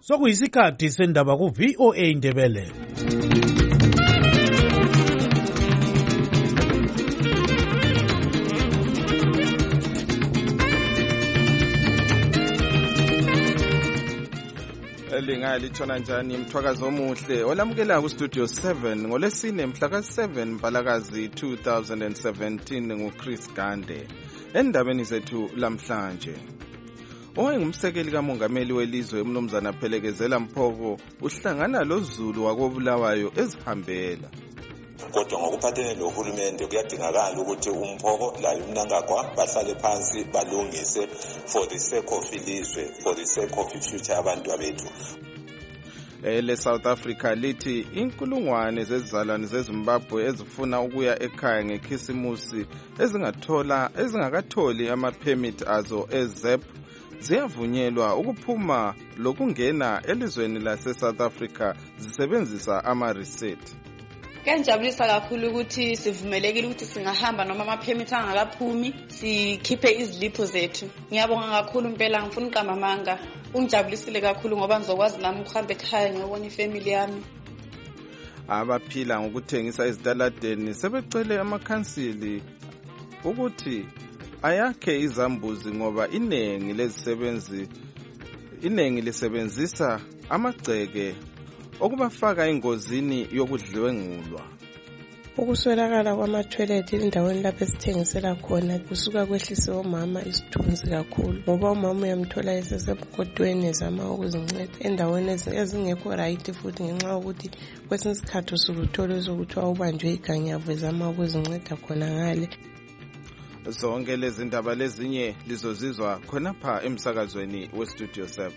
Sokuyisikhathi sendaba ku VOA Indebele. Lithona njani mthwakazi omuhle olamukela ku studio 7 ngolesine mhla ka7 Mbalakazi 2017 nguChris Gande. Endabeni zethu lamhlanje, owayengumsekeli kamongameli welizwe uMnumzana Phelekezela Mphoko uhlangana loZulu wakobulawayo ezihambela. Kodwa ngokuphathene lohulumende kuyadingakala ukuthi uMphoko layo uMnangagwa bahlale phansi balungise for the sake of ilizwe, for the sake of future abantu abethu. Le South Africa lithi inkulungwane zezizalwane zeZimbabwe ezifuna ukuya ekhaya ngekhisimusi ezingakatholi ama-permit azo eZEP ziyavunyelwa ukuphuma lokungena elizweni lase-South Africa zisebenzisa ama-receipt. Kuyajabulisa kakhulu ukuthi sivumelekile ukuthi singahamba noma ama-permit angakaphumi sikhiphe izilipho zethu. Ngiyabonga kakhulu impela, ngifuna uqamba amanga. Ungijabulisile kakhulu ngoba ngizokwazi nami ukuhamba ekhaya ngiyobona ifamily yami. Abaphila ngokuthengisa ezitaladeni sebecele amakhansili ukuthi ayakhe izambuzi ngoba iningi lisebenzisa amagceke okubafaka engozini yokudlwengulwa. Ukuswelakala kwama-toilet endaweni lapho esithengisela khona kusuka kwehlise omama isithunzi kakhulu, ngoba umama uyamthola esesebhodweni ezama ukuzinceda endaweni ezingekho right, futhi ngenxa yokuthi kwesinye isikhathi usuluthola ezokuthi ubanjwe iganyavu ezama ukuzinceda khona ngale. Zonke lezi ndaba lezinye lizozizwa khonapha emsakazweni weStudio 7.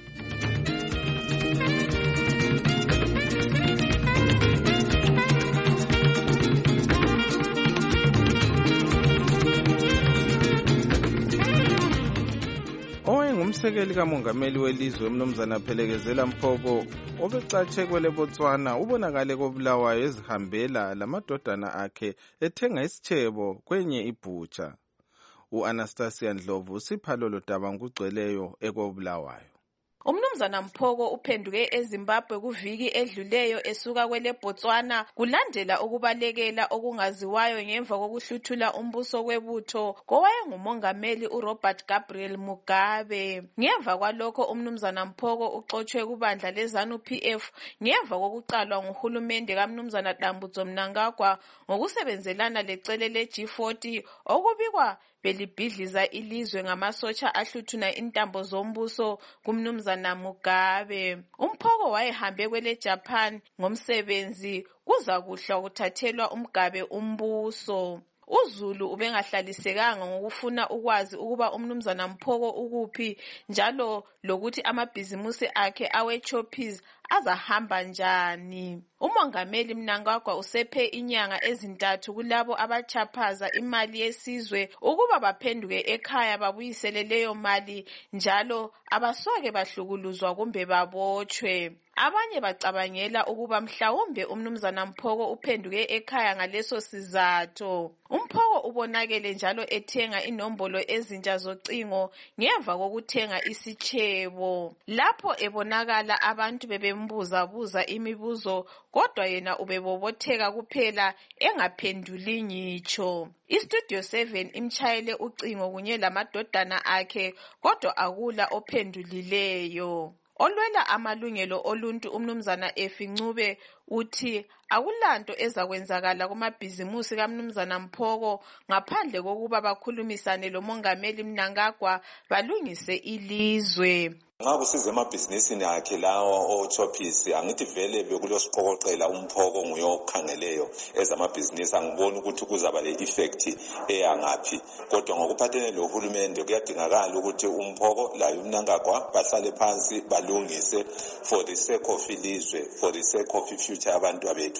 Owayengumsekeli kamongameli welizwe uMnumzana Phelekezela Mphoko obecatshe kwele Botswana ubonakale kobulawayo ezihambela lamadodana akhe ethenga isitshebo kwenye ibhutsha. U-Anastasia Ndlovu sipha lolo daba ngokugcweleyo ekobulawayo. UMnumzana Mphoko uphenduke eZimbabwe kuviki edluleyo esuka kwele Botswana kulandela ukubalekela okungaziwayo ngemva kokuhluthula umbuso kwebutho kowayengumongameli uRobert Gabriel Mugabe. Ngemva kwalokho uMnumzana Mphoko uxotshwe kubandla leZANU-PF ngemva kokuqalwa nguhulumende kaMnumzana Dambudzo Mnangagwa ngokusebenzelana lecele leG40 okubikwa belibhidliza ilizwe ngamasotsha ahluthuna intambo zombuso kuMnumzana Mugabe. uMphoko wayehambe kwele Japan ngomsebenzi kuza kuhla ukuthathelwa uMgabe umbuso. uZulu ubengahlalisekanga ngokufuna ukwazi ukuba uMnumzana Mphoko ukuphi njalo lokuthi amabhizimusi akhe aweChoppies azahamba njani. Umongameli Mnangagwa usephe inyanga ezintathu kulabo abachaphaza imali yesizwe ukuba baphenduke ekhaya babuyisele leyo mali njalo abasoke bahlukuluzwa kumbe babotshwe. Abanye bacabangela ukuba mhlawumbe uMnumzana Mphoko uphenduke ekhaya ngaleso sizatho. uMphoko ubonakele njalo ethenga inombolo ezintsha zocingo ngemva kokuthenga isitshebo. Lapho ebonakala abantu bebembuza imibuzo kodwa yena ubebobotheka kuphela engaphenduli ngitsho. iStudio 7 imchayele ucingo kunye lamadodana akhe kodwa akula ophendulileyo. Olwela amalungelo oluntu uMnumzana Efincube uthi akulanto ezakwenzakala kumabhizimusi kaMnumzana Mphoko ngaphandle kokuba bakhulumisane lomongameli Mnangagwa balungise ilizwe. Ngabe usize emabhizinisini akhe lawo oChoppies angithi vele bekulosiqokoqela uMphoko nguyokhangeleyo ezamabhizinisi, angiboni ukuthi kuzaba le effect eyangaphi. Kodwa ngokuphathene lohulumende kuyadingakala ukuthi uMphoko layo uMnangagwa bahlale phansi balungise for the sake of ilizwe, for the sake of future abantu abethu.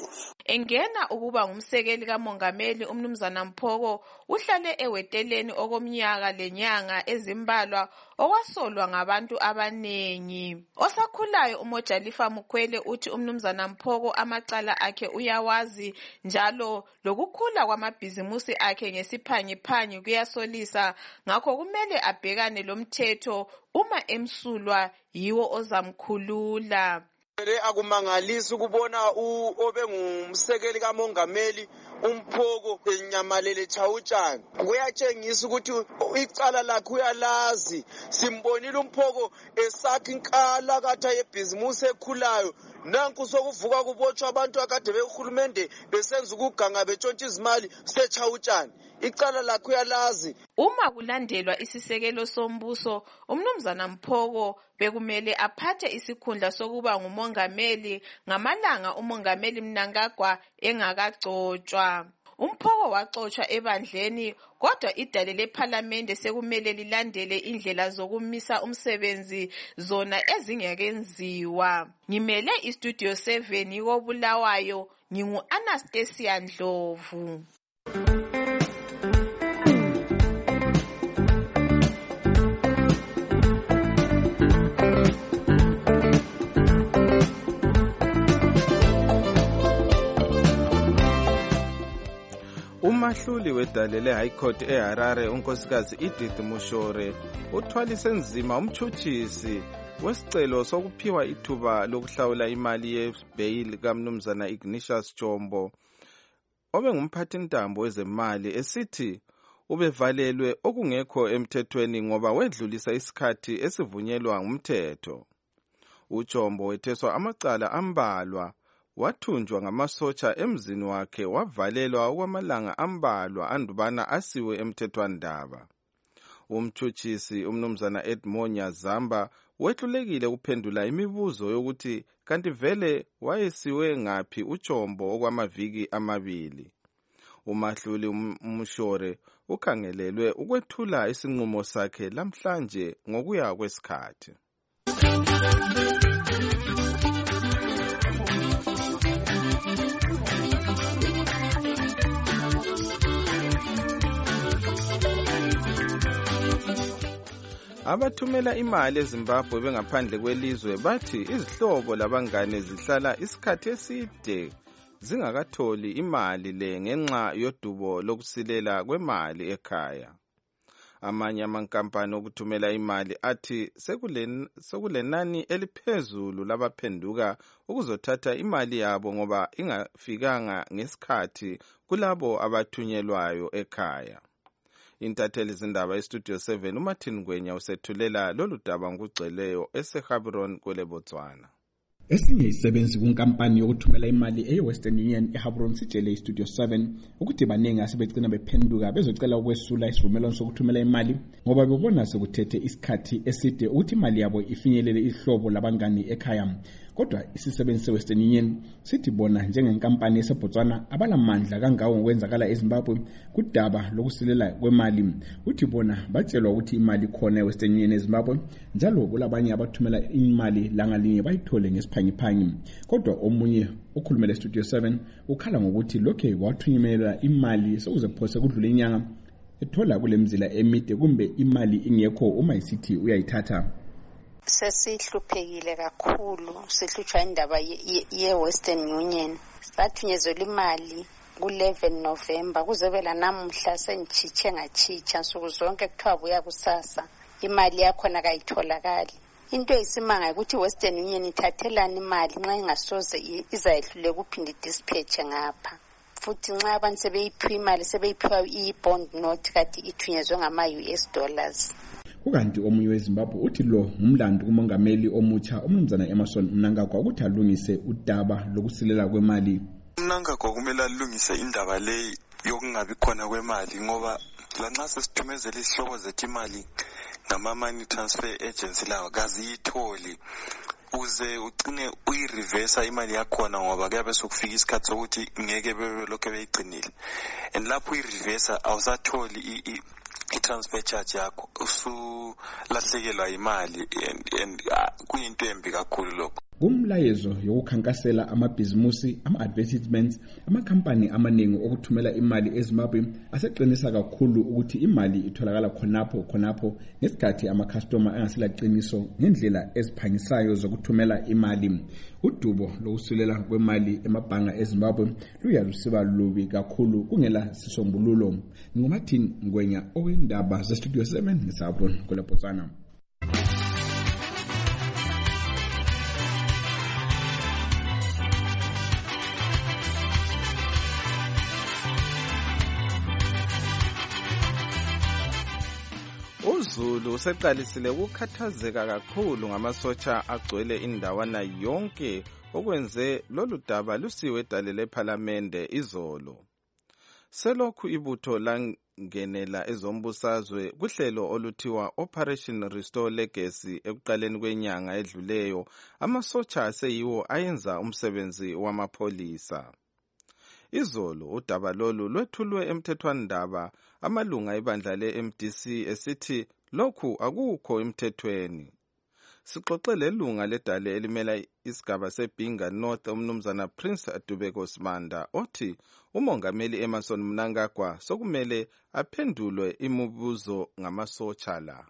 Engena ukuba ngumsekeli kamongameli uMnumzana Mphoko uhlale eweteleni okomnyaka lenyanga ezimbalwa okwasolwa ngabantu abanengi. Osakhulayo uMojalifa Mukhwele uthi uMnumzana Mphoko amacala akhe uyawazi njalo lokukhula kwamabhizimusi akhe ngesiphangiphangi kuyasolisa, ngakho kumele abhekane lomthetho uma emsulwa yiwo ozamkhulula. Akumangalisi ukubona obengumsekeli kamongameli uMphoko enyamalele Chawuchani. Kuyatshengisa ukuthi icala lakhe uyalazi. Simbonile uMphoko esakha inkalakatha yebhizimusi ekhulayo. Nanku sokuvuka kubotshwa abantu akade behulumende besenza ukuganga betshontsha izimali seChawuchani. Icala lakhe uyalazi. Uma kulandelwa isisekelo sombuso, uMnumzana Mphoko bekumele aphathe isikhundla sokuba ngumongameli ngamalanga umongameli Mnangagwa engakagcotshwa. uMphoko waxotshwa ebandleni, kodwa idale lephalamende sekumele lilandele indlela zokumisa umsebenzi zona ezingekenziwa. Ngimele iStudio 7 koBulawayo, ngingu-Anastasia Ndlovu. Umahluli wedale le-High Court eHarare unkosikazi Edith Mushore uthwalise nzima umtshutshisi wesicelo sokuphiwa ithuba lokuhlawula imali ye-bail kaMnumzana Ignatius Chombo obengumphathintambo wezemali esithi ubevalelwe okungekho emthethweni ngoba wedlulisa isikhathi esivunyelwa ngumthetho. uChombo wetheswa amacala ambalwa, wathunjwa ngamasotsha emzini wakhe wavalelwa okwamalanga ambalwa andubana asiwe emthethwandaba. Umtshutshisi uMnumzana Edmonya Zamba wehlulekile kuphendula imibuzo yokuthi kanti vele wayesiwe ngaphi uChombo okwamaviki amabili. Umahluli Mushore ukhangelelwe ukwethula isinqumo sakhe lamhlanje ngokuya kwesikhathi. Abathumela imali eZimbabwe bengaphandle kwelizwe bathi izihlobo labangane zihlala isikhathi eside zingakatholi imali le ngenxa yodubo lokusilela kwemali ekhaya. Amanye amankampani okuthumela imali athi sekulenani eliphezulu labaphenduka ukuzothatha imali yabo ngoba ingafikanga ngesikhathi kulabo abathunyelwayo ekhaya. Intatheli zindaba eStudio 7 uMartin Gwenya usethulela lolu daba ngokugcweleyo eseGaborone kweleBotswana. Esinye isebenzi kunkampani yokuthumela imali eWestern Union eGaborone sitshele iStudio 7 ukuthi baningi asebegcina bephenduka bezocela ukwesula isivumelwano sokuthumela imali ngoba bebona sekuthethe isikhathi eside ukuthi imali yabo ifinyelele ihlobo labangani ekhaya. Kodwa isisebenzi seWestern Union sithi bona njengenkampani yaseBotswana abalamandla kangawo ngokwenzakala eZimbabwe kudaba lokusilela kwemali. Uthi bona batshelwa ukuthi imali khona eWestern Union eZimbabwe njalo kulabanye abathumela imali langalinye bayithole ngesiphangiphangi. Kodwa omunye okhulumela eStudio 7 ukhala ngokuthi lokho wathunyemela imali sekuze kuphose kudlule inyanga ethola kule mzila emide kumbe imali ingekho uma isithi uyayithatha. Sesihluphekile kakhulu, sihlutshwa indaba ye-Western Union. Sathunyezela imali ku-11 November kuzobela namuhla sengitshitshe ngatshintsha nsuku zonke kuthiwa buya kusasa imali yakhona kayitholakali. Into eyisimanga ukuthi Western Union ithathelana imali nxa ingasoze izayehlule kuphinde dispatch ngapha. Futhi nxa abantu sebeyiphiwa imali sebeyiphiwa i-bond note kati ithunyezwe ngama-US dollars. Ukanti omunye weZimbabwe uthi lo ngumlando kumongameli omutsha uMnumzana Emmerson Mnangagwa ukuthi alungise udaba lokusilela kwemali. Mnangagwa kumele alungise indaba le yokungabi khona kwemali ngoba lanxa sesithumezela isihlobo zethu imali ngama-money transfer agency lawo kaziyitholi uze ugcine uyireversa imali yakhona ngoba kuyabe sokufika isikhathi sokuthi ngeke bebe lokho beyigcinile and lapho uyireversa awusatholi i-transfer charge yakho usulahlekelwa imali and kuyinto embi kakhulu lokho. Kumlayezo yokukhankasela amabhizimusi, ama-advertisements, amakhampani amaningi okuthumela imali eZimbabwe aseqinisa kakhulu ukuthi imali itholakala khonapho ngesikhathi ama-customer angaselaqiniso ngendlela eziphangisayo zokuthumela imali. Udubo lokusulela kwemali emabhanga eZimbabwe luyalusiba lubi kakhulu kungela sisombululo. NguMartin Ngwenya owendaba zeStudio 7 ngeSabron kweLepotswana. UZulu useqalisile ukukhathazeka kakhulu ngamasotsha agcwele indawana yonke okwenze lolu daba lusiwe edale lephalamende izolo. Selokhu ibutho langenela ezombusazwe kuhlelo oluthiwa Operation Restore Legacy ekuqaleni kwenyanga edluleyo, amasotsha aseyiwo ayenza umsebenzi wamapholisa. Izolo udaba lolu lwethulwe emthethwandaba amalunga ebandla le-MDC esithi lokhu akukho emthethweni. Sixoxele ilunga ledale elimela isigaba seBinga North umnumzana Prince Adubeko Smanda othi umongameli Emmerson Mnangagwa sokumele aphendulwe imibuzo ngamasotsha la.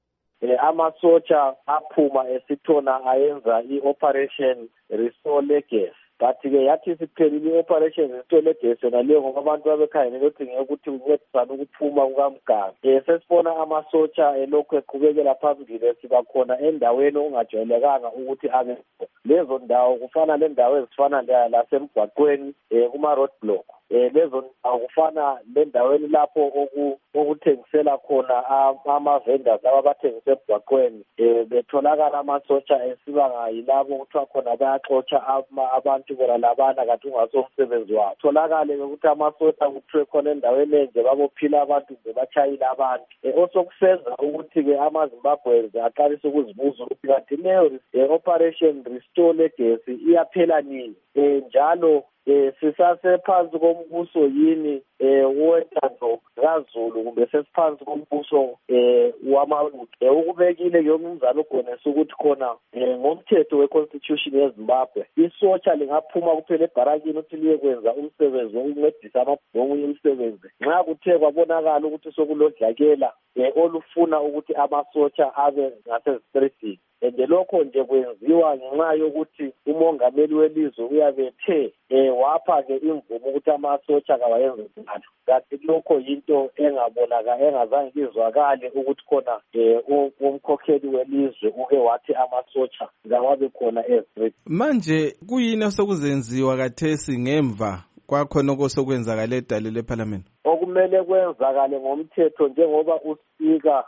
Amasotsha aphuma esithona ayenza i-Operation Restore Legacy. But-ke yathi siphelile i-Operation Restore Legacy naleyo ngoba abantu babekhangele ukuthi ngeke ukuthi kuwethana ukuphuma kukaMganga. Sesibona amasotsha elokhu eqhubekela phambili siba khona endaweni ongajwayelekanga ukuthi abe. Lezo ndawo kufana lendawo ezifana lasemgwaqweni kuma roadblock. Lezo akufana lendaweni lapho okuthengisela khona ama-vendors abathengisa emgwaqweni. Betholakala amasotsha esiba yilabo kuthiwa khona bayaxotsha abantu bona labana kanti ungasomsebenzi wabo. Tholakale ukuthi amasotsha kuthiwe khona endaweni enje babophila abantu nje batshayile abantu. Osokusenza ukuthi-ke amaZimbabweans aqalise ukuzibuza ukuthi kanti leyo Operation Restore Legacy iyaphela nini? Njalo sisasephansi kombuso yini wentando kaZulu kumbe sesiphansi kombuso wamabutho. Ukubekile ke umnumzana uGonesa ukuthi khona ngomthetho weConstitution yeZimbabwe isotsha lingaphuma kuphela ebharakini ukuthi liyekwenza umsebenzi wokuncedisa amabhongo umsebenzi nxa kuthe kwabonakala ukuthi sokulodlakela olufuna ukuthi amasotsha abe ngasezistritini. Lokho nje kwenziwa ngenxa yokuthi umongameli welizwe uyabethe wapha-ke imvumo ukuthi amasotsha kawayenze njalo. Kanti lokho yinto engazange izwakale ukuthi khona umkhokheli welizwe uke wathi amasotsha ngawabe khona ezistreet. Manje kuyini osokuzenziwa kathesi ngemva kwakhona okusokwenzakala edale lephalamende? Okumele kwenzakale ngomthetho njengoba uSpeaker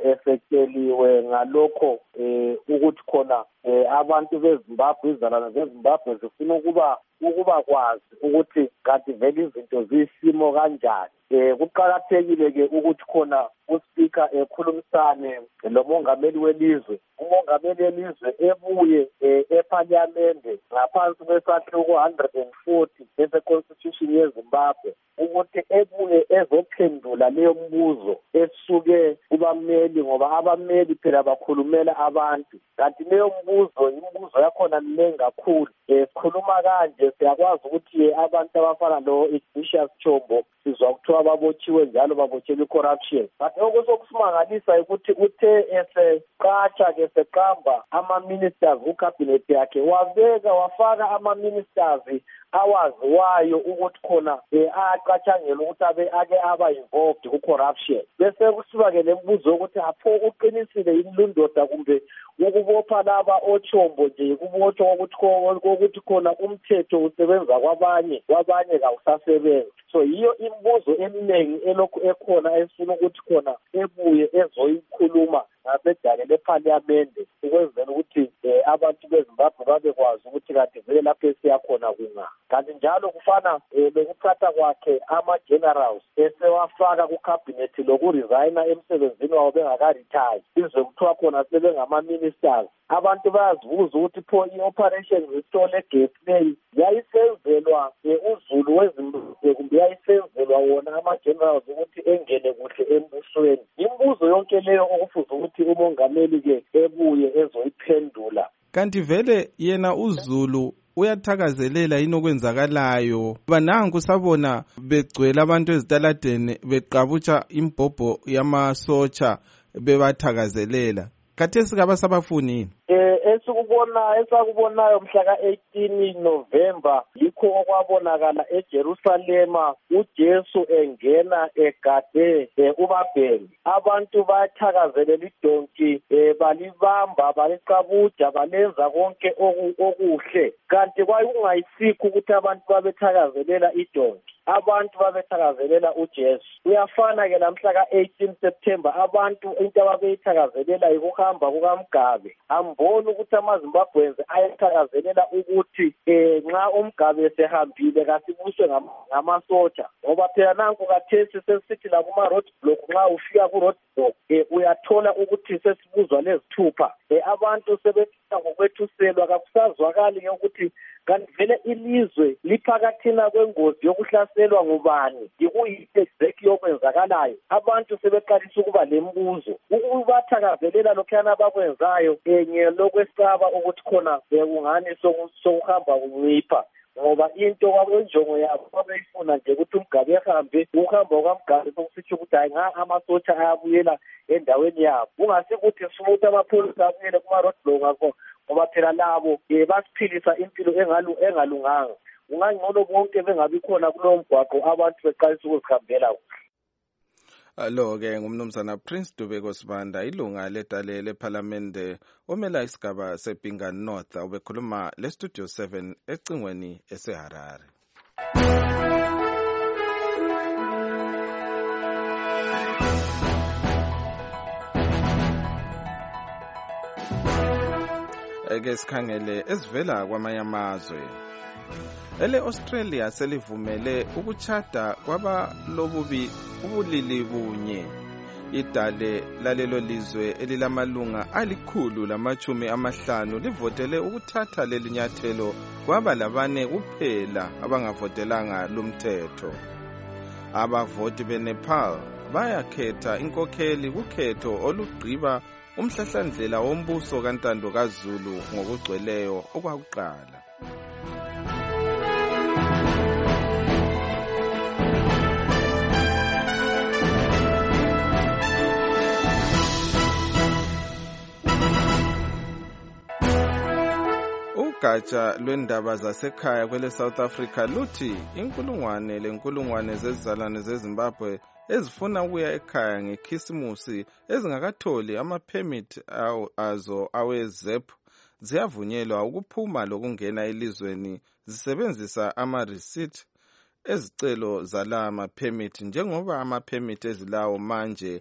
efekeliwe ngalokho ukuthi khona abantu beZimbabwe izalana zeZimbabwe zifuna ukuba kwazi ukuthi kanti vele izinto zisimo kanjani. Kuqakathekile-ke ukuthi khona uSpeaker ekhulumisane lomongameli welizwe. Umongameli welizwe ebuye eParliament ngaphansi kwesahluko 140 ese-Constitution yeZimbabwe ukuthi ebuye ezophendula leyo mbuzo esuke kubameli ngoba abameli phela bakhulumela abantu. Kanti leyo imbuzo yakhona minengi kakhulu. Sikhuluma kanje siyakwazi ukuthi abantu abafana lo-Ignatius Chombo sizwa kuthiwa babotshiwe njalo babotshelwe i-corruption. But okusokusimangalisa ukuthi uthe eseqatsha-ke seqamba ama-ministers kucabinet yakhe wafaka ama-ministers awaziwayo ukuthi khona aqatshangela ukuthi ake aba involved ku-corruption. Bese kusiba-ke lembuzo yokuthi apho uqinisile yini lundoda kumbe ukubopha laba oChombo nje kubotshwa ukuthi khona umthetho usebenza kwabanye kawusasebenzi. So yiyo imibuzo eminingi elokhu ekhona esifuna ukuthi khona ebuye ezoyikhuluma ngasedale lephalamende ukwenzela ukuthi abantu beZimbabwe babekwazi ukuthi kanti vele lapho esiyakhona kunga. Kanti njalo kufana lokuphatha kwakhe ama-generals esewafaka kucabinet lokuresigna emsebenzini wabo bengakaretire izwe kuthiwa khona sebengama-ministers. Abantu bayazibuza ukuthi pho i-Operation Restore Legacy leyi yayisenzelwa uZulu weZimbabwe kumbe yayisenzelwa wona ama-generals ukuthi engene kuhle embusweni. Imibuzo yonke leyo okufuze ukuthi umongameli-ke ebuye ezoyiphendula kanti vele yena uZulu uyathakazelela yini okwenzakalayo. Banangu sabona begcwele abantu ezitaladeni beqabutsha imbhobho yamasotsha bebathakazelela. Khathesi kabasabafuni esakubonayo mhla ka-18 November yikho okwabonakala eJerusalema uJesu engena egade ubabhemi. Abantu bathakazelela idonki, balibamba, balicabuja, balenza konke okuhle. Kanti kwakungayisikho ukuthi abantu babethakazelela idonki, abantu babethakazelela uJesu. Uyafana-ke namhla ka-18 September abantu into ababeyithakazelela yikuhamba kukaMgabe. Amboni ukuthi amaZimbabwenzi ayethakazelela ukuthi nxa uMgabe sehambile kasibuswe ngamasotsha, ngoba phela nanku kathesi sesithi la kuma-road block nxa ufika ku-road block uyathola ukuthi sesibuzwa lezithupha. Abantu sebefika ngokwethuselwa, kakusazwakali ukuthi kanti vele ilizwe liphakathina kwengozi yokuhlaselwa ngubani, yikuyini exactly yokwenzakalayo. Abantu sebeqalisa ukuba lembuzo, ukubathakazelela lokhuyana abakwenzayo lokwesaba ukuthi khona kungani sokuhamba kuncipha, ngoba into kwakunjongo yabo babeyifuna nje ukuthi uMgabe ehambe. Ukuhamba kwaMgabe sokusitsho ukuthi hayi amasotsha ayabuyela endaweni yabo, kungasi ukuthi sifuna ukuthi amapholisa abuyele kuma-road block ngakho, ngoba phela labo basiphilisa impilo engalunganga. Ungangcono bonke bengabi khona kulowo mgwaqo, abantu beqalisa ukuzihambela kuhle. Lo-ke ngumnumzana Prince Dubeko Sibanda, ilunga ledale lephalamende omela isigaba seBingham North, ubekhuluma leStudio 7 ecingweni eseHarare. Eke sikhangele esivela kwamanye amazwe. Australia selivumele ukuchata kwabalobubi ubulili bunye. Idale lalelo lizwe elilamalunga 150 livotele ukuthatha leli nyathelo kwaba labane kuphela abangavotelanga lumthetho. Abavoti beNepal bayakhetha inkokheli kukhetho olugqiba umhlahlandlela wombuso kaNtando kaZulu ngokugcweleyo okwakuqala. Ugatsha lwendaba zasekhaya kwele South Africa luthi inkulungwane zezizalwane zeZimbabwe ezifuna ukuya ekhaya ngekhisimusi ezingakatholi ama-permit azo awe-ZEP ziyavunyelwa ukuphuma lokungena elizweni zisebenzisa ama-receipt ezicelo zala ama-permit, njengoba ama-permit ezilawo manje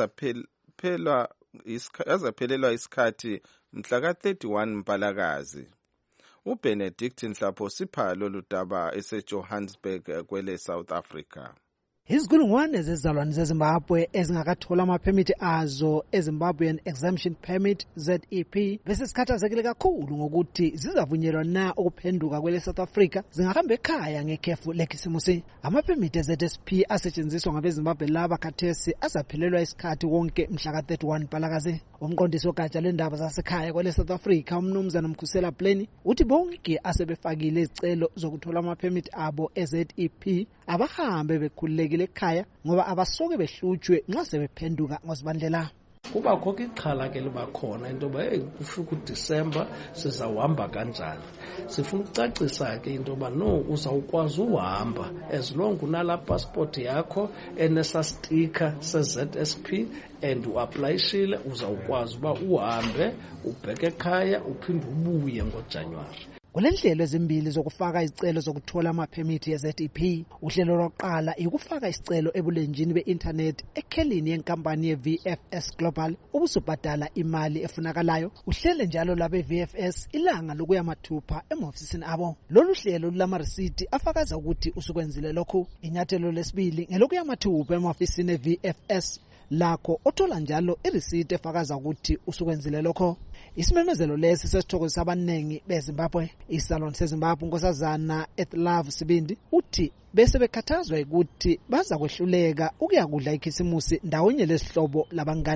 ezaphelelwa isikhathi mhla ka-31 Mpalakazi. uBenedict Nhlapho sipha lolu daba eseJohannesburg kwele South Africa. Izigulungwane zezizalwane zeZimbabwe ezingakathola amaphemithi azo eZimbabwean Exemption Permit ZEP besesikhathazekile kakhulu ngokuthi zizavunyelwa na ukuphenduka kwele South Africa zingahamba ekhaya ngekhefu lekhisimusi. Amaphemithi eZSP asetshenziswa ngabeZimbabwe laba khathesi azaphelelwa isikhathi wonke mhla ka-31 Mpalakazi. Umqondisi wogatsha lwendaba zasekhaya kwele South Africa umnumzana Mkhusela Pleni uthi bonke asebefakile izicelo zokuthola amaphemithi abo eZEP abahambe bekhululekile ekhaya ngoba abasoke behlutshwe nxa sebephenduka ngozibandlela. Kuba khokho ixhala ke liba khona into ba kufika uDisemba sizawuhamba kanjani. Sifuna ukucacisa ke into ba no uzawukwazi uhamba as long unala passport yakho enesa sticker seZSP and uapplyishile uzawukwazi ba uhambe ubheke ekhaya uphinde ubuye ngoJanuary. Kulenhlelo ezimbili zokufaka izicelo zokuthola amaphemithi yeZEP. Uhlelo lokuqala ukufaka isicelo ebulenjini be-internet ekhelini yenkampani ye-VFS Global ubusubhadala imali efunakalayo. Uhlelo njalo labe VFS ilanga lokuya mathupha emahofisini abo. Lolu hlelo lama-receipt afakaza ukuthi usukwenzile lokho. Inyathelo lesibili ngelokuya mathupha emahofisini ye-VFS lakho othola njalo ireceipt efakaza ukuthi usukwenzile lokho. Isimemezelo lesi sesithokozisa abanengi beZimbabwe. Isalon seZimbabwe Nkosazana Ethlove Sibindi uthi bese bekhathazwa ukuthi baza kwehluleka ukuyakudla ikhisimusi ndawonye lesihlobo labangane.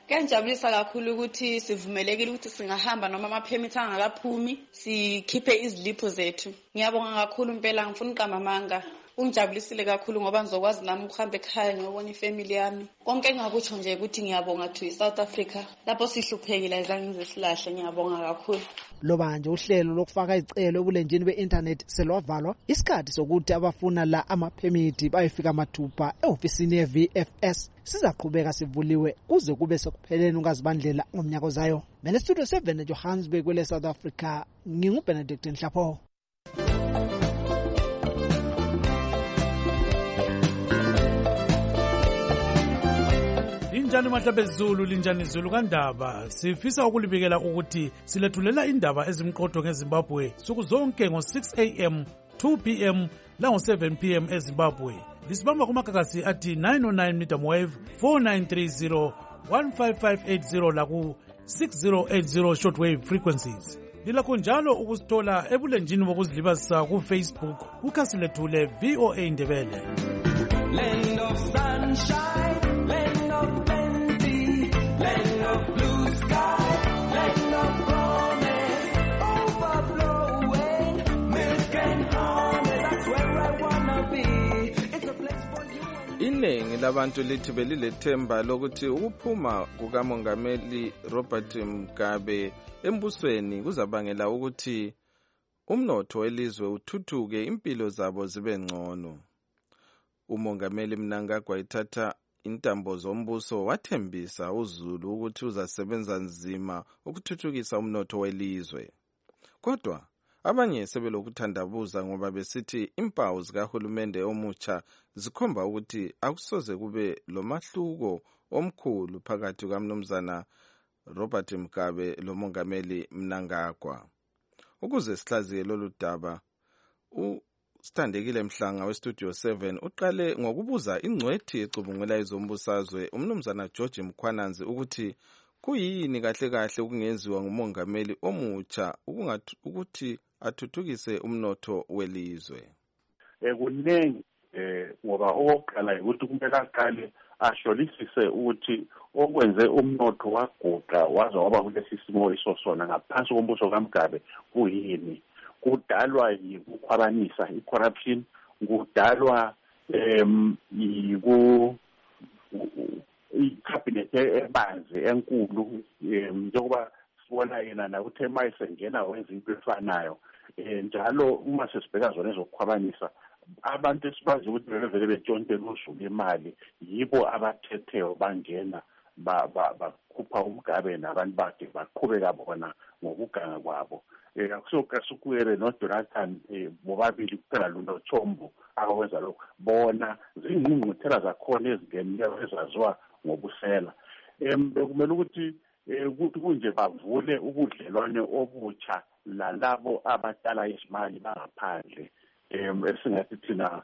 Kuyajabulisa kakhulu ukuthi sivumelekile ukuthi singahamba noma ama-permit angakaphumi sikhiphe izilipho zethu. Ngiyabonga kakhulu impela, ngifuna uqamba amanga. Ungijabulisile kakhulu ngoba ngizokwazi nami ukuhamba ekhaya ngiyobona ifamily yami. Konke engakutsho nje ukuthi ngiyabonga to South Africa. Lapho sihluphekile ayizange ngize silahle, ngiyabonga kakhulu. Loba nje uhlelo lokufaka izicelo ebulenjini be-internet selwavalwa, isikhathi sokuthi abafuna la ama-permit bayefika mathupha e-ofisini ye-VFS sizaqhubeka sivuliwe kuze kube sekupheleni unkazibandlela ngomnyaka ozayo. Mina Studio 7 eJohannesburg kwele South Africa, nginguBenedict Nhlapho. Linjani mahlabezulu, linjani izulu kaNdaba. Sifisa ukulibikela ukuthi silethulela indaba ezimqotho ngeZimbabwe suku zonke ngo-6 a.m, 2 p.m lango-7 p.m eZimbabwe. Lisibamba kumagagasi athi 909 medium wave, 4930, 15580 laku 6080 shortwave frequencies. Lilakho njalo ukusithola ebulenjini bokuzilibazisa ku-Facebook kukhasi lethu le VOA Indebele. Land of sunshine, land of plenty, land of blue sky, land of promise, overflowing milk and honey. That's where I wanna be. It's a place for you. Iningi labantu lithi belilethemba lokuthi ukuphuma kukamongameli Robert Mugabe embusweni kuzabangela ukuthi umnotho welizwe uthuthuke, impilo zabo zibe ngcono. Umongameli Mnangagwa ithatha intambo zombuso wathembisa uZulu ukuthi uzasebenza nzima ukuthuthukisa umnotho welizwe. Kodwa abanye sebelokuthandabuza ngoba besithi impawu zikahulumende omutsha zikhomba ukuthi akusoze kube lomahluko omkhulu phakathi kaMnumzana Robert Mugabe lomongameli Mnangagwa. Ukuze sihlaziye lolu daba, Sithandekile Mhlanga weStudio 7 uqale ngokubuza ingcwethi ecubungela izombusazwe uMnumzana George Mkhwananzi ukuthi kuyini kahle kahle okungenziwa ngumongameli omutsha ukuthi athuthukise umnotho welizwe. Kuningi ngoba oqala ukuthi kumele aqale ahlolisise ukuthi okwenze umnotho waguqa waze waba kulesi simo isosona ngaphansi kombuso kaMugabe kuyini. Kudalwa yikukhwabanisa, i-corruption, kudalwa i-cabinet ebanzi enkulu, njengoba sibona yena nakuthe mayesengena wenza into efanayo. Njalo uma sesibheka zona ezokukhwabanisa, abantu esibazi ukuthi bevele betshontela uZulu imali yibo abathetheyo bangena bakhupha uMugabe nabantu bakhe baqhubeka bona ngokuganga kwabo. Akusokasukuyele noJonathan bobabili kuphela noThombo abawenza lokho. Bona zingqungquthela zakhona ezingenileyo ezaziwa ngobusela. Bekumele ukuthi kunje bavule ubudlelwane obutsha lalabo abadala izimali bangaphandle, esingathi thina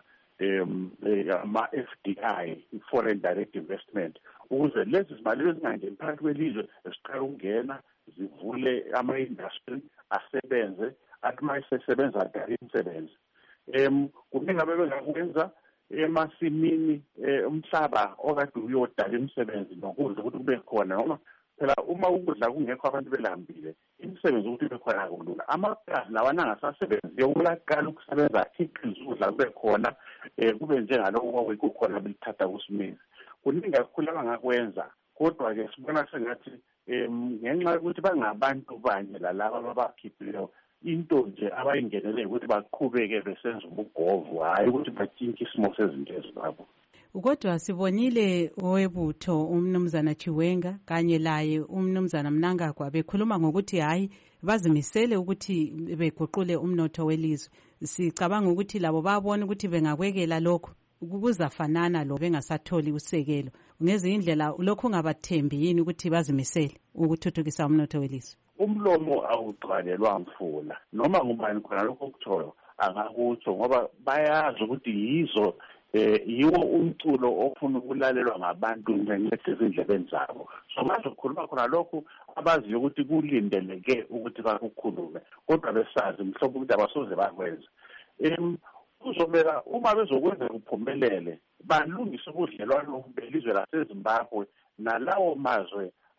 ama-FDI, foreign direct investment, ukuze lezi zimali ezingangeni phakathi kwelizwe ziqala ukungena zivule ama-industry asebenze, athi uma esesebenza adala imisebenzi. Kuningi abebengakwenza emasimini umhlaba okade uyodala imisebenzi nokudla ukuthi kube khona, noma phela uma ukudla kungekho abantu belambile imisebenzi ukuthi ibe khona kulula. Amapulazi lawana angasasebenzi yokulaqala ukusebenza ikhiqiza ukudla kube khona, kube njengalokho kwakukhona belithatha kuSmith. Kuningi kakhulu abangakwenza, kodwa-ke sibona sengathi ngenxa yokuthi bangabantu banye lalaba ababakhiphileyo, into nje abayingenele ukuthi baqhubeke besenza ubugovu, hayi ukuthi batshintshe isimo sezinto ezibabo. Kodwa sibonile owebutho uMnumzana Chiwenga kanye laye uMnumzana Mnangagwa bekhuluma ngokuthi hayi bazimisele ukuthi beguqule umnotho welizwe. Sicabanga ukuthi labo babona ukuthi bengakwekela lokho kuzafanana lo bengasatholi usekelo. Ngezinye indlela lokho ungabathembi yini ukuthi bazimisele ukuthuthukisa umnotho welizwe? Umlomo awugcwalelwa mfula, noma ngubani khona lokho okuthoyo angakutsho ngoba bayazi ukuthi yiwo umculo ofuna ukulalelwa ngabantu ngenxa ezindlebeni zabo. So bazokhuluma khona lokho abaziyo ukuthi kulindeleke ukuthi bakukhulume, kodwa besazi mhlobo ukuthi abasoze bakwenza. Kuzomela uma bezokwenza kuphumelele balungise ubudlelwano belizwe laseZimbabwe nalawo mazwe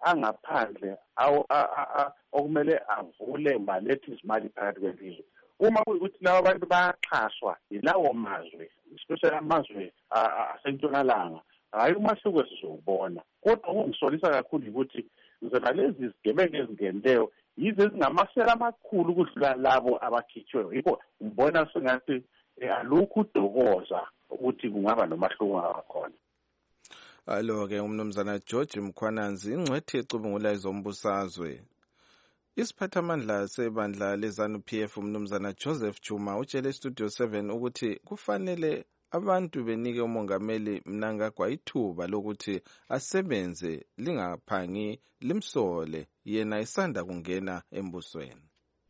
angaphandle okumele avule malethi izimali phakathi kwelizwe. Uma kuyikuthi laba abantu bayaxhaswa yilawo mazwe, especially amazwe asentshonalanga, hayi umahluko sizowubona. Kodwa kungisolisa kakhulu ukuthi zona lezi zigebengu ezingeneyo yizo ezingamasela amakhulu ukudlula labo abakhitshweyo. Yikho ngibona sengathi alukho udokoza ukuthi kungaba nomahluko ngakhona. Alo-ke umnumzana George Mkhwananzi, ingcwethi ecubungula ezombusazwe. Isiphathamandla sebandla leZANU-PF umnumzana Joseph Chuma utshele Studio 7 ukuthi kufanele abantu benike umongameli Mnangagwa ithuba lokuthi asebenze lingaphangi limsole yena isanda kungena embusweni.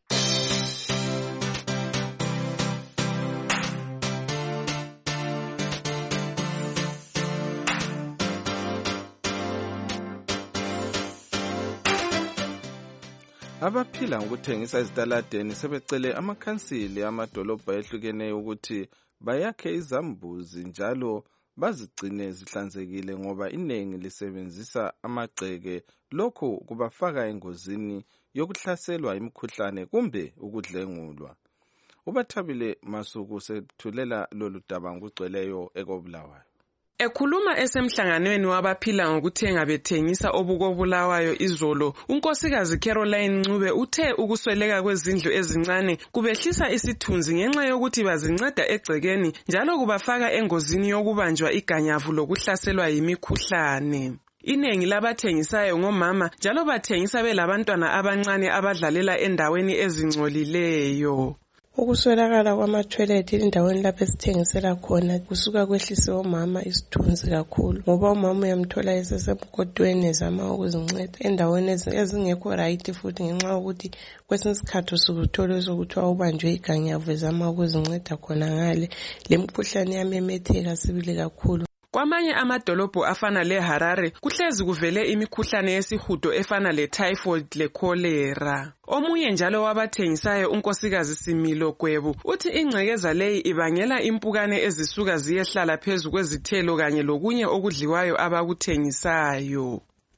Abaphila ngokuthengisa ezitaladeni sebecele amakhansili amadolobha ehlukeneyo ukuthi bayakhe izambuzi njalo bazigcine zihlanzekile ngoba iningi lisebenzisa amagceke. Lokhu kubafaka engozini yokuhlaselwa imikhuhlane kumbe ukudlengulwa. Ubathabile Masuku sethulela lolu daba ngokugcweleyo eKobulawayo. Ekhuluma esemhlanganweni wabaphila ngokuthenga bethengisa obukobulawayo izolo, unkosikazi Caroline Ncube uthe ukusweleka kwezindlu ezincane kubehlisa isithunzi ngenxa yokuthi bazinceda egcekeni njalo kubafaka engozini yokubanjwa iganyavu lokuhlaselwa yimikhuhlane. Inengi labathengisayo ngomama njalo bathengisa belabantwana abancane abadlalela endaweni ezingcolileyo. Ukuswelakala kwama-toilet endaweni lapho esithengisela khona kusuka kwehlise omama isithunzi kakhulu ngoba umama uyamthola esesemgodweni ezama ukuzinceda endaweni ezingekho right futhi ngenxa yokuthi kwesinye isikhathi usukuthola sokuthi ubanjwe iganyavu ezama ukuzinceda khona ngale lemkhuhlane yamemetheka sibili kakhulu. Kwamanye amadolobho afana leHarare kuhlezi kuvele imikhuhlane yesihudo efana le-typhoid le-cholera. Omunye njalo wabathengisayo unkosikazi Similo Gwebu uthi ingcekeza leyi ibangela impukane ezisuka ziyehlala phezu kwezithelo kanye lokunye okudliwayo abakuthengisayo.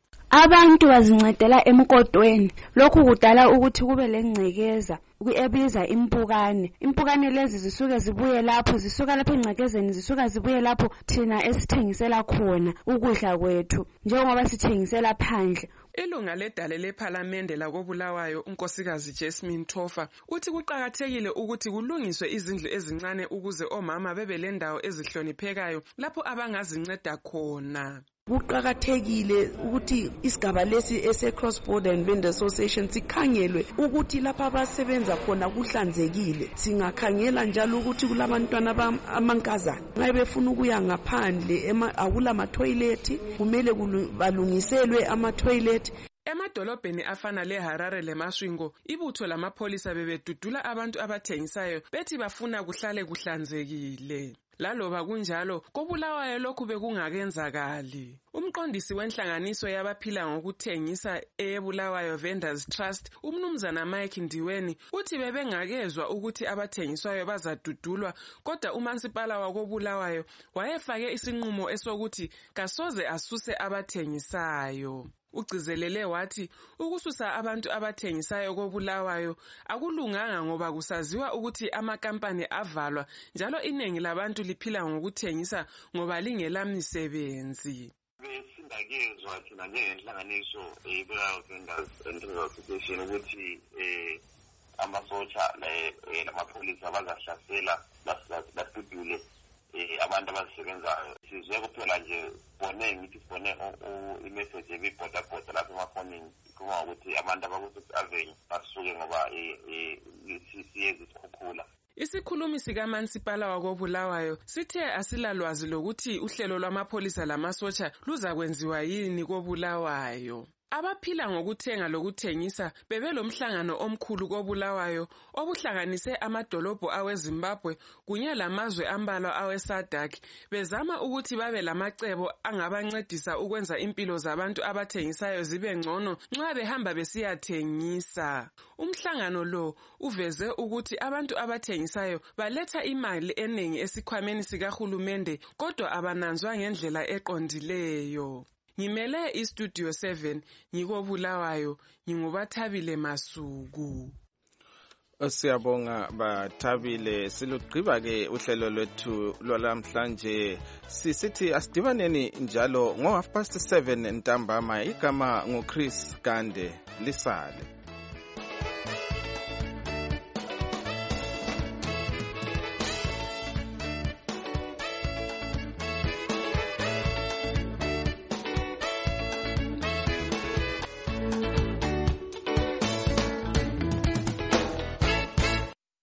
Abantu bazincedela emkodweni, lokhu kudala ukuthi kube lengcekeza ebiza impukane. Impukane lezi zisuke zibuye lapho, zisuka lapho engcekezeni, zisuka zibuye lapho thina esithengisela khona ukudla kwethu njengoba sithengisela phandle. Ilunga ledale lephalamende lakoBulawayo unkosikazi Jasmine Thofa uthi kuqakathekile ukuthi kulungiswe izindlu ezincane ukuze omama bebe lendawo ezihloniphekayo lapho abangazinceda khona. Kuqakathekile ukuthi isigaba lesi ese-Cross Border and Vendor Association sikhangelwe ukuthi lapho abasebenza khona kuhlanzekile. Singakhangela njalo ukuthi kulabantwana amankazana nxa befuna ukuya ngaphandle akula ama-toilet, kumele balungiselwe ama-toilet. Emadolobheni afana leHarare leMasvingo, ibutho lamapholisa bebedudula abantu abathengisayo bethi bafuna kuhlale kuhlanzekile. Laloba kunjalo, koBulawayo lokhu bekungakenzakali. Umqondisi wenhlanganiso yabaphila ngokuthengisa eBulawayo Vendors Trust, umnumzana Mike Ndiweni, uthi bebengakezwa ukuthi abathengiswayo bazadudulwa, kodwa uMansipala wakoBulawayo wayefake isinqumo esokuthi kasoze asuse abathengisayo. Ugcizelele wathi ukususa abantu abathengisayo koBulawayo akulunganga ngoba kusaziwa ukuthi amakampani avalwa njalo inengi labantu liphila ngokuthengisa ngoba lingelamisebenzi. Besingakezwa thina njengenhlanganiso eBulawayo Vendors Association ukuthi amasotsha lamapholisa bazahlasela badudule abantu abazisebenzayo. Sizwe kuphela nje sibone imessage ebibhodabhoda lapho emafonini kuma ukuthi abantu abaku-6 Avenue basuke ngoba siye zisikhukhula. Isikhulumi sikaMansipala wakoBulawayo sithe asilalwazi lokuthi uhlelo lwamapholisa lamasotsha luzakwenziwa yini koBulawayo. Abaphila ngokuthenga lokuthengisa bebelomhlangano omkhulu koBulawayo obuhlanganise amadolobho aweZimbabwe kunye lamazwe ambalwa aweSADC bezama ukuthi babe lamacebo angabancedisa ukwenza impilo zabantu abathengisayo zibe ngcono nxa behamba besiyathengisa. Umhlangano lo uveze ukuthi abantu abathengisayo baletha imali eningi esikhwameni sikahulumende kodwa abananzwa ngendlela eqondileyo. ngimele istudio 7 ngikobulawayo ngingubathabile Masuku. Siyabonga Bathabile. Silugqiba ke uhlelo lwethu lwalamhlanje. Sisithi asidibaneni njalo ngo 7:30 ntambama. Igama nguChris Gande. Lisale.